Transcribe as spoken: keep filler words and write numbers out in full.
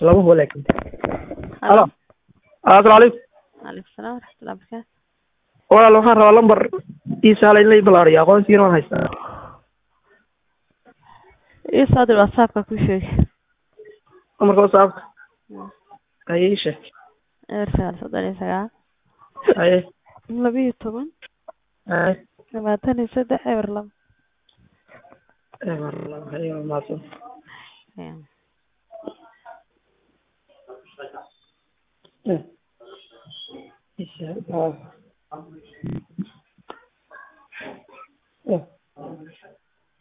laba hole laakiin. Halo. Assalaamu calaykum. Alaykum salaam waraxmatullahi wabarakaatu. Walaal waxaan rabaa lambar ii saalay in la balaariyo aqoonsigiina waan haystaa. Ii soo dir WhatsApp-ka ku sheeg. Lambarka WhatsApp-ka. Haye ii sheeg. Ersal soddon iyo sagaal. Haye. laba iyo toban. Haye. labaatan iyo saddex eber laba. Eber laba haye maadsan. Yeah. Yeah.